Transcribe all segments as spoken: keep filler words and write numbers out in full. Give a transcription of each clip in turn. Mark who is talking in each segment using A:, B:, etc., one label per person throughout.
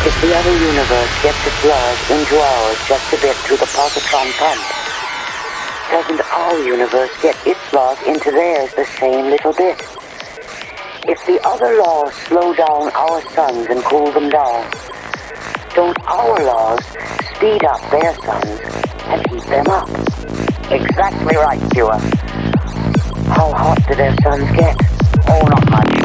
A: If the other universe gets its laws into ours just a bit through the positron pump, doesn't our universe get its laws into theirs the same little bit? If the other laws slow down our suns and cool them down, don't our laws speed up their suns and heat them up? Exactly right, Cure. How hot do their suns get? Oh, not much.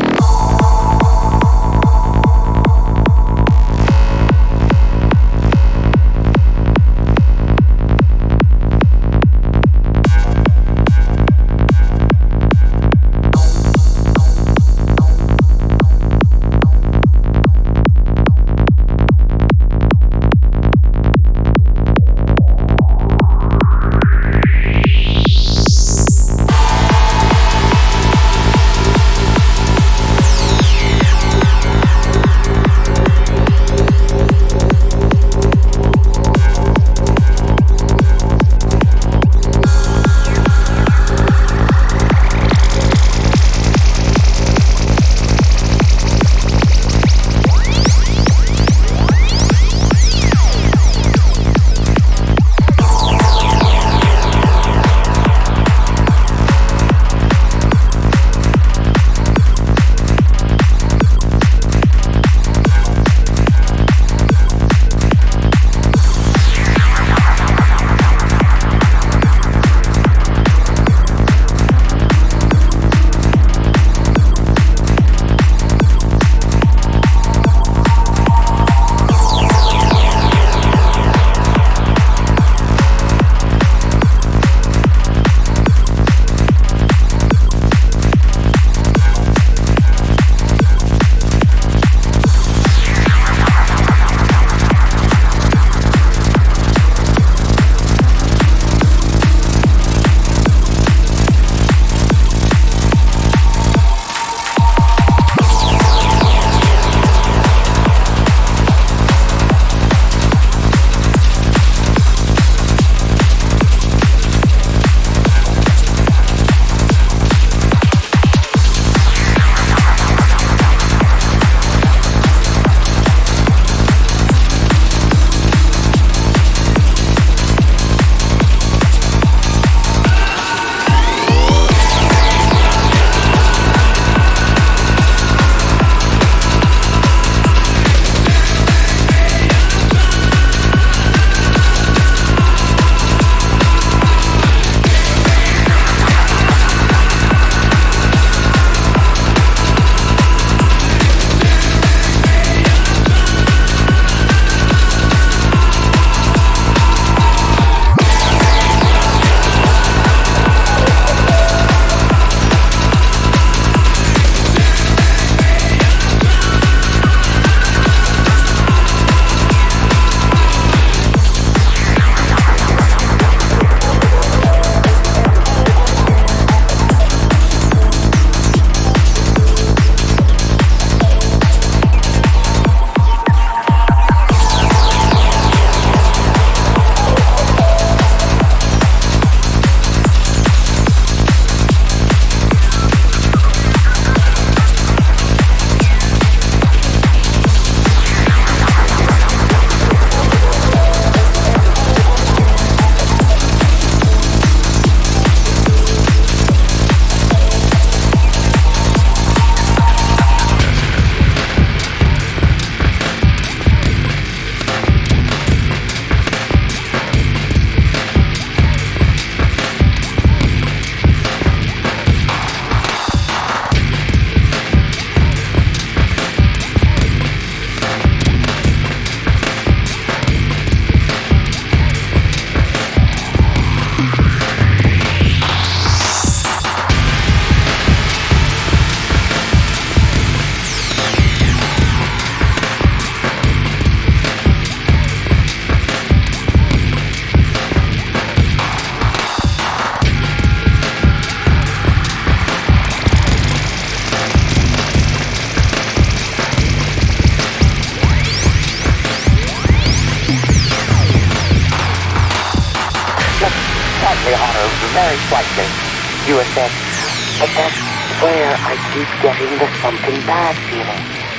B: very slightly. You have said, but that's where I keep getting the something bad feeling.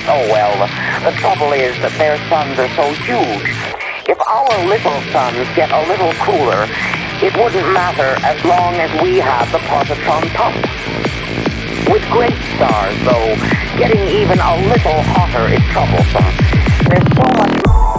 A: Oh well, the trouble is that their suns are so huge. If our little suns get a little cooler, it wouldn't matter as long as we have the positron pump. With great stars, though, getting even a little hotter is troublesome. There's so much...